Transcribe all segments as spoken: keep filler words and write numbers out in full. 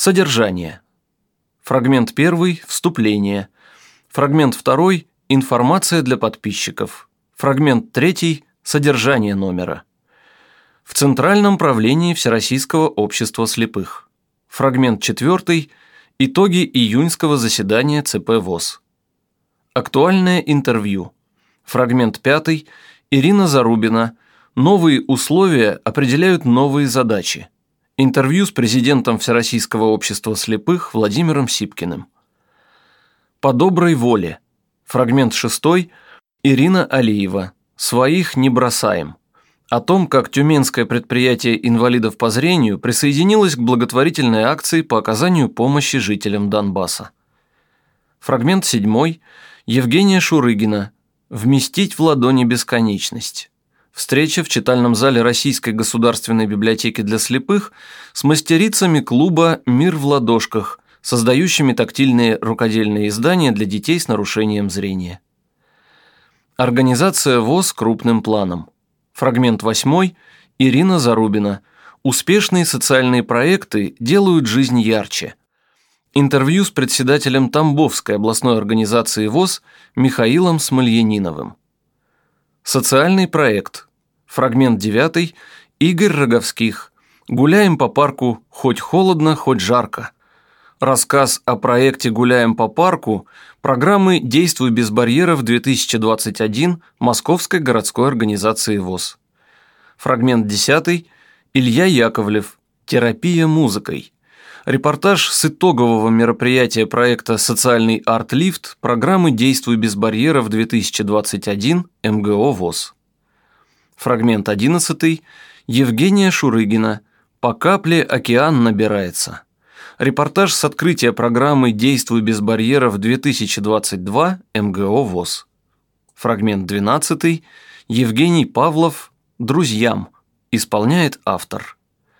Содержание. Фрагмент первый – вступление. Фрагмент второй – информация для подписчиков. Фрагмент третий – содержание номера. В Центральном правлении Всероссийского общества слепых. Фрагмент четвертый – итоги июньского заседания ЦП ВОС. Актуальное интервью. Фрагмент пятый – Ирина Зарубина. Новые условия определяют новые задачи. Интервью с президентом Всероссийского общества слепых Владимиром Сипкиным. По доброй воле. Фрагмент шестой – Ирина Алиева. Своих не бросаем. О том, как тюменское предприятие инвалидов по зрению присоединилось к благотворительной акции по оказанию помощи жителям Донбасса. Фрагмент седьмой – Евгения Шурыгина. Вместить в ладони бесконечность. Встреча в читальном зале Российской государственной библиотеки для слепых с мастерицами клуба «Мир в ладошках», создающими тактильные рукодельные издания для детей с нарушением зрения. Организация ВОС крупным планом. Фрагмент восьмой – Ирина Зарубина. Успешные социальные проекты делают жизнь ярче. Интервью с председателем Тамбовской областной организации ВОС Михаилом Смольяниновым. Социальный проект. Фрагмент девятый – Игорь Роговских. Гуляем по парку хоть холодно, хоть жарко. Рассказ о проекте «Гуляем по парку» программы «Действуй без барьеров две тысячи двадцать один» Московской городской организации ВОС. Фрагмент десятый – Илья Яковлев. Терапия музыкой. Репортаж с итогового мероприятия проекта «Социальный арт-лифт» программы «Действуй без барьеров две тысячи двадцать один» МГО ВОС. Фрагмент одиннадцатый – Евгения Шурыгина. По капле океан набирается. Репортаж с открытия программы «Действуй без барьеров две тысячи двадцать два» МГО ВОС. Фрагмент двенадцатый – Евгений Павлов. Друзьям. Исполняет автор.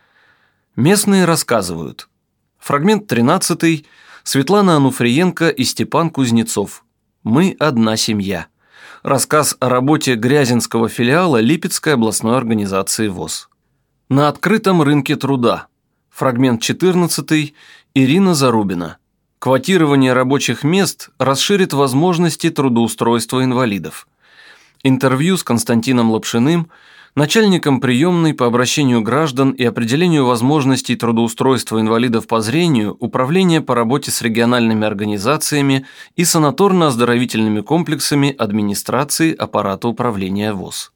Местные рассказывают. Фрагмент тринадцатый – Светлана Ануфриенко и Степан Кузнецов. Мы одна семья. Рассказ о работе Грязинского филиала Липецкой областной организации ВОС. На открытом рынке труда. Фрагмент четырнадцатый – Ирина Зарубина. Квотирование рабочих мест расширит возможности трудоустройства инвалидов. Интервью с Константином Лапшиным, начальником приемной по обращению граждан и определению возможностей трудоустройства инвалидов по зрению Управления по работе с региональными организациями и санаторно-оздоровительными комплексами администрации аппарата управления ВОС.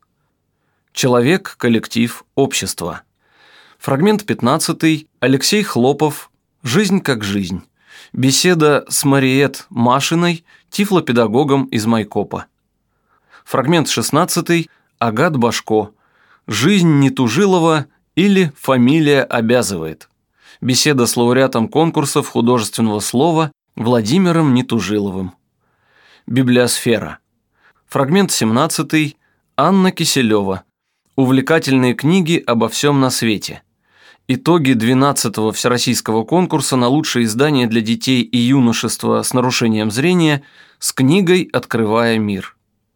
Человек, коллектив, общество. Фрагмент пятнадцатый – Алексей Хлопов. Жизнь как жизнь. Беседа с Мариет Машиной, тифлопедагогом из Майкопа. Фрагмент шестнадцатый – Агат Башко. Жизнь Нетужилова или фамилия обязывает. Беседа с лауреатом конкурсов художественного слова Владимиром Нетужиловым. Библиосфера. Фрагмент семнадцатый – Анна Киселева. Увлекательные книги обо всем на свете. Итоги двенадцатого всероссийского конкурса на лучшее издание для детей и юношества с нарушением зрения с книгой «Открывая мир».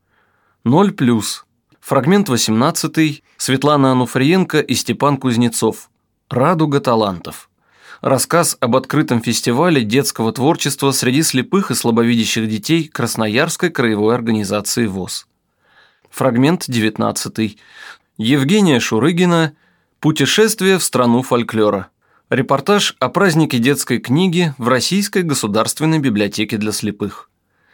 Ноль плюс. Фрагмент восемнадцатый. Светлана Ануфриенко и Степан Кузнецов. «Радуга талантов». Рассказ об открытом фестивале детского творчества среди слепых и слабовидящих детей Красноярской краевой организации ВОС. Фрагмент девятнадцатый. Евгения Шурыгина. Путешествие в страну фольклора. Репортаж о празднике детской книги в Российской государственной библиотеке для слепых.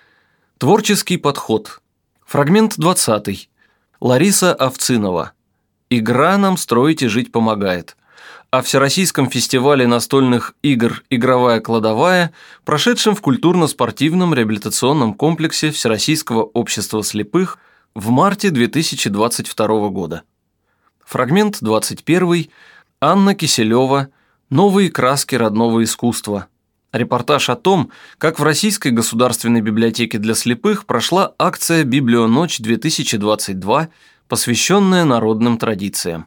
Творческий подход. Фрагмент двадцатый. Лариса Овцинова. «Игра нам строить и жить помогает». О Всероссийском фестивале настольных игр «Игровая кладовая», прошедшем в культурно-спортивном реабилитационном комплексе Всероссийского общества слепых в марте две тысячи двадцать второго года. Фрагмент двадцать первый. Анна Киселева. «Новые краски родного искусства». Репортаж о том, как в Российской государственной библиотеке для слепых прошла акция «Библионочь две тысячи двадцать два», посвященная народным традициям.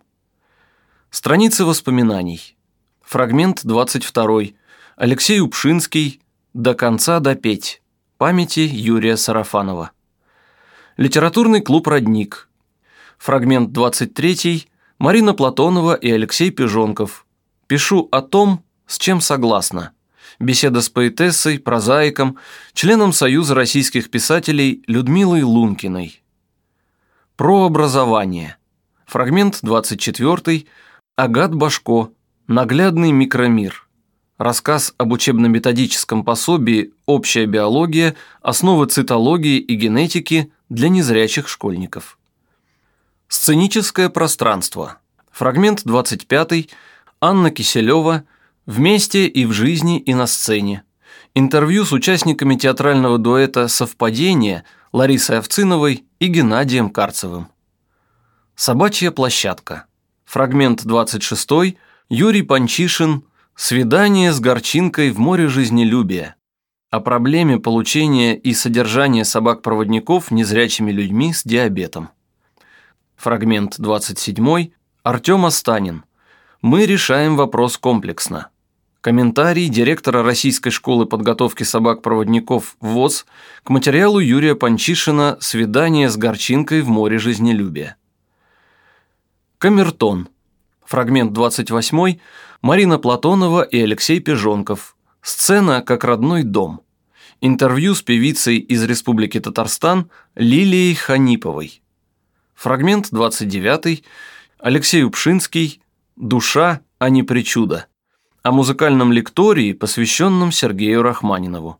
Страницы воспоминаний. Фрагмент двадцать второй. Алексей Упшинский. «До конца допеть». Памяти Юрия Сарафанова. Литературный клуб «Родник». Фрагмент двадцать третий. Марина Платонова и Алексей Пижонков. «Пишу о том, С чем согласна? Беседа с поэтессой, прозаиком, членом Союза российских писателей Людмилой Лункиной. Про образование. Фрагмент двадцать четвёртый. Агат Башко. Наглядный микромир. Рассказ об учебно-методическом пособии «Общая биология. Основы цитологии и генетики для незрячих школьников». Сценическое пространство. Фрагмент двадцать пятый. Анна Киселева. «Вместе и в жизни, и на сцене». Интервью с участниками театрального дуэта «Совпадение» Ларисой Овциновой и Геннадием Карцевым. Собачья площадка. Фрагмент двадцать шестой. Юрий Панчишин. «Свидание с горчинкой в море жизнелюбия». О проблеме получения и содержания собак-проводников незрячими людьми с диабетом. Фрагмент двадцать седьмой. Артем Астанин. «Мы решаем вопрос комплексно». Комментарий директора Российской школы подготовки собак-проводников ВОС к материалу Юрия Панчишина «Свидание с горчинкой в море жизнелюбия». Камертон. Фрагмент двадцать восьмой. Марина Платонова и Алексей Пижонков. Сцена как родной дом. Интервью с певицей из Республики Татарстан Лилией Ханиповой. Фрагмент двадцать девятый. Алексей Упшинский. «Душа, а не причуда». О музыкальном лектории, посвященном Сергею Рахманинову.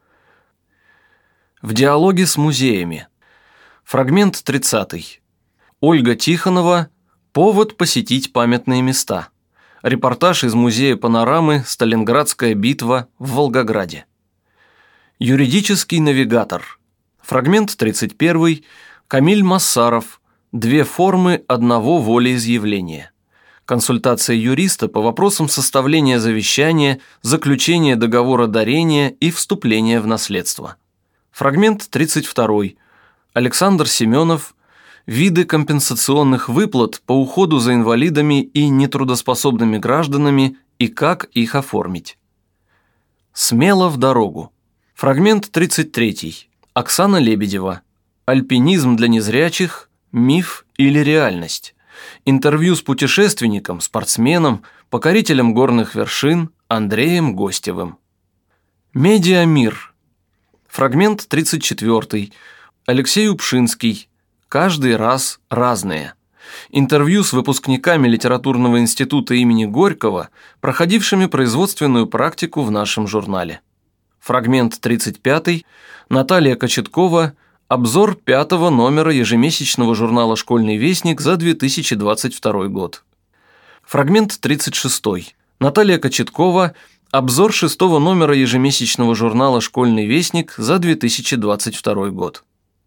В диалоге с музеями. Фрагмент тридцатый. Ольга Тихонова. «Повод посетить памятные места». Репортаж из музея панорамы «Сталинградская битва» в Волгограде. Юридический навигатор. Фрагмент тридцать первый. Камиль Массаров. «Две формы одного волеизъявления». Консультация юриста по вопросам составления завещания, заключения договора дарения и вступления в наследство. Фрагмент тридцать второй. Александр Семенов. «Виды компенсационных выплат по уходу за инвалидами и нетрудоспособными гражданами и как их оформить». Смело в дорогу. Фрагмент тридцать третий. Оксана Лебедева. «Альпинизм для незрячих. Миф или реальность». Интервью с путешественником, спортсменом, покорителем горных вершин Андреем Гостевым. Медиамир. Фрагмент тридцать четвёртый. Алексей Упшинский. «Каждый раз разные». Интервью с выпускниками Литературного института имени Горького, проходившими производственную практику в нашем журнале. Фрагмент тридцать пятый. Наталья Кочеткова. Обзор пятого номера ежемесячного журнала «Школьный вестник» за две тысячи двадцать второй год. Фрагмент тридцать шестой. Наталья Кочеткова. Обзор шестого номера ежемесячного журнала «Школьный вестник» за две тысячи двадцать второй год.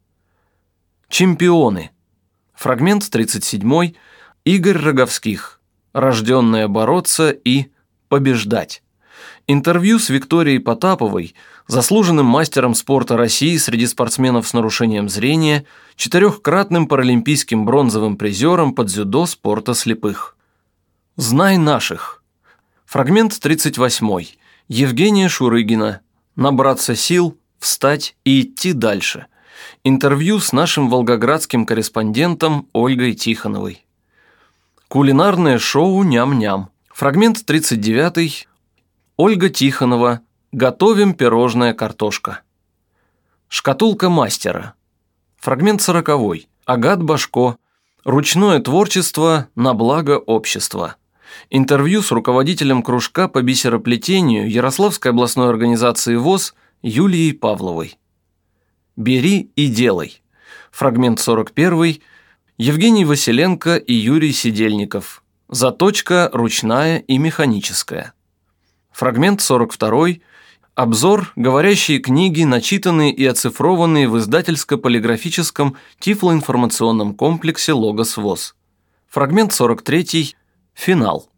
Чемпионы. Фрагмент тридцать седьмой. Игорь Роговских. «Рожденная бороться и побеждать». Интервью с Викторией Потаповой, заслуженным мастером спорта России среди спортсменов с нарушением зрения, четырехкратным паралимпийским бронзовым призером по дзюдо спорта слепых. «Знай наших». Фрагмент тридцать восьмой. Евгения Шурыгина. «Набраться сил, встать и идти дальше». Интервью с нашим волгоградским корреспондентом Ольгой Тихоновой. Кулинарное шоу «Ням-ням». Фрагмент тридцать девятый. Ольга Тихонова. «Готовим пирожное картошка». Шкатулка мастера. Фрагмент сороковой. Агат Башко. «Ручное творчество на благо общества». Интервью с руководителем кружка по бисероплетению Ярославской областной организации ВОС Юлией Павловой. «Бери и делай». Фрагмент сорок первый. Евгений Василенко и Юрий Сидельников. «Заточка ручная и механическая». Фрагмент сорок второй. Обзор «Говорящие книги, начитанные и оцифрованные в издательско-полиграфическом тифлоинформационном комплексе «Логос ВОС». Фрагмент сорок третий. Финал.